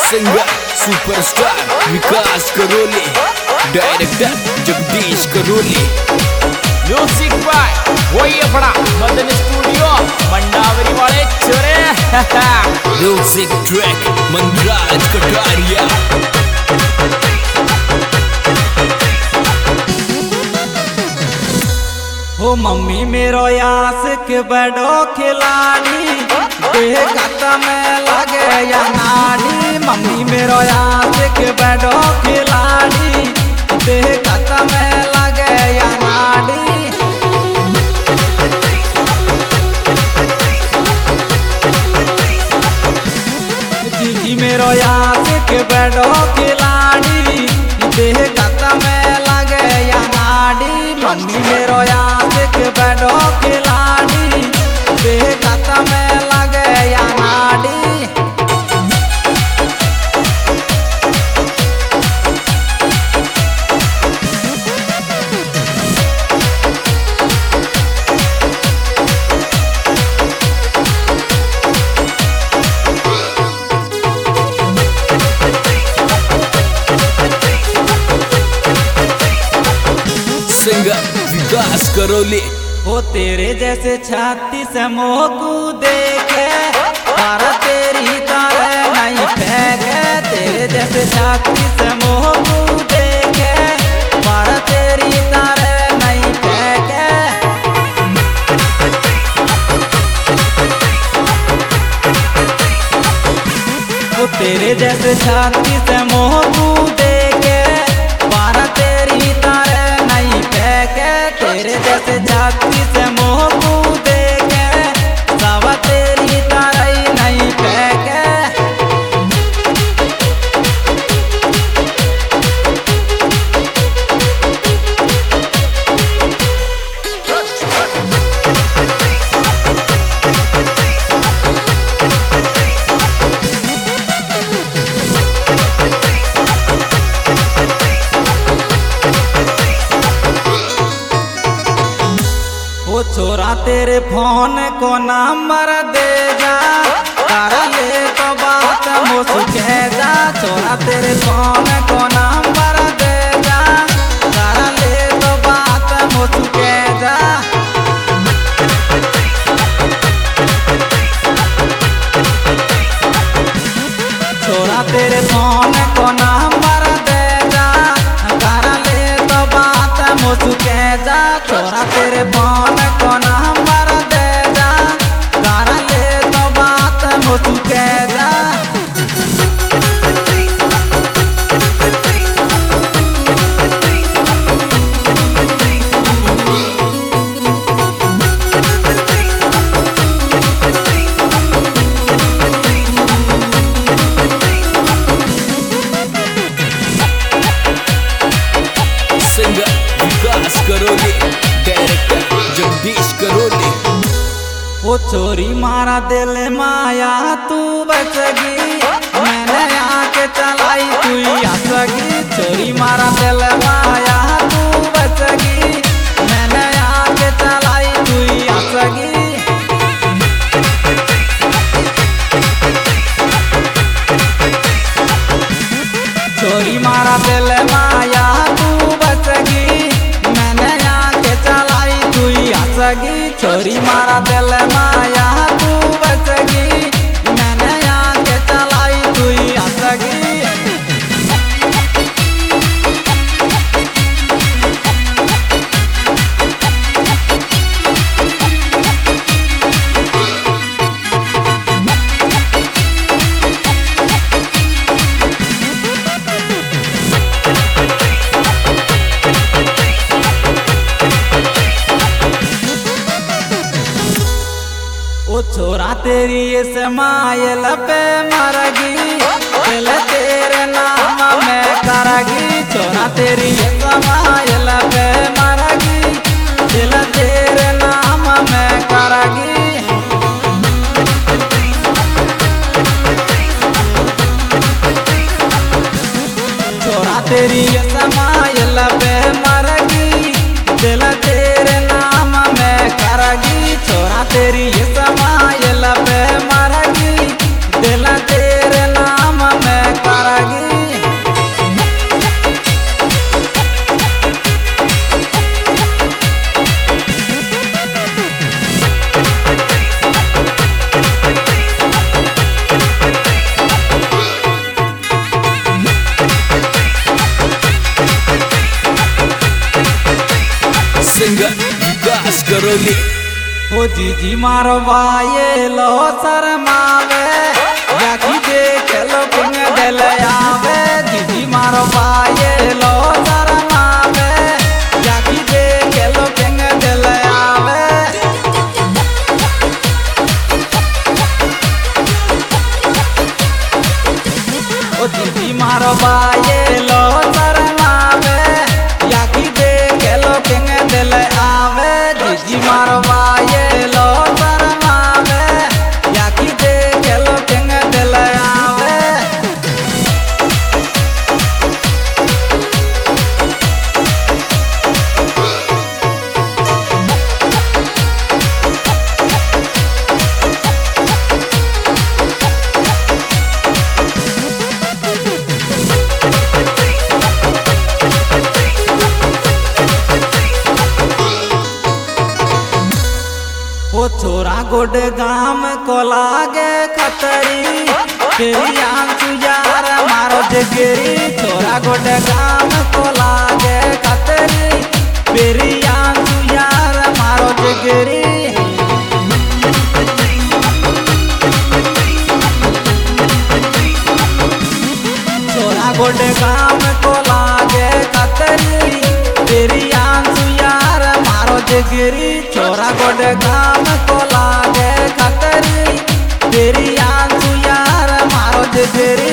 Singer superstar विकास करोली, director Jagdish Karoli, music by वोयपड़ा Madan studio Mandawari वाले चोरे म्यूजिक ट्रैक मंगराज कटारिया। हो मम्मी मेरो यासिक बड़ो खिलाड़ी देखत में लगे या नाड़ी। मम्मी मेरो यासिक बड़ो खिलाड़ी देखत में लगे या नाड़ी। जीजी मेरो यासिक बड़ो खिलाड़ी देखत में लगे या नाड़ी। मम्मी मेरो यासिक बड़ो खिलाड़ी देखत में लगे या नाड़ी। सिंगर विकास करोली, हो तेरे जैसे छाती से मोकू देखे पर तेरी तारे नहीं फेंके। तेरे जैसे छाती से मोकू देखे पर तेरी तारे नहीं फेंके। हो तेरे जैसे छाती से मोकू देखे पर तेरी तारे नहीं फेंके। तेरे जैसे छाती से मोकू देखे सब तेरी तारे नहीं फेंके। वो छोरा तेरे फोन को नंबर दे जा कर ले तो बात मुझके जा। छोरा तेरे फोन को नंबर दे जा कर ले तो बात मुझके जा। छोरा तेरे फोन को नंबर दे जा कर ले तो बात मुझके जा। छोरा तेरे फोन को नंबर दे जा कर ले तो बात मुझके जा। सिंगर विकास करोली, डायरेक्टर जगदीश करोली। वो चोरी मारा दिल माया तू बचगी मैंने आके चलाई तू हंसगी। चोरी मारा दिल माया तू बचगी मैंने आके चलाई तू हंसगी। चोरी मारा दिल माया तू बचगी मैंने आके चलाई तू हंसगी। चोरी मारा दिल माया तू बचगी मैंने आके चलाई तू हंसगी। ओ छोरा तेरी इस मायल पे मरगी दिल तेरे नाम में करगी। छोरा तेरी इस मायल पे मरगी दिल तेरे नाम में करगी। छोरा तेरी इस मायल पे मरगी दिल तेरे नाम में करगी। छोरा तेरी इस मायल पे मरगी दिल तेरे नाम में करोली। ओ जीजी मारो बाये लो शरमावे जाकी देख लो पिंग दिल आवे। जीजी मारो बाये लो शरमावे जाकी देख लो पिंग दिल आवे। ओ जीजी मारो बाये लो शरमावे जाकी देख लो पिंग दिल आवे। जीजी मारो बाये लो शरमावे जाकी देख लो पिंग दिल आवे। ओ छोरा गोड गाम को लागे खतरी तेरी आंसू यार मारो जगरी। छोरा गोड गाम को लागे खतरी तेरी आंसू यार मारो जगरी। छोरा गोड गाम को लागे खतरी तेरी आंसू यार मारो जगरी। छोरा गोड गाम को लागे खतरी तेरी आंसू यार मारो जगरी।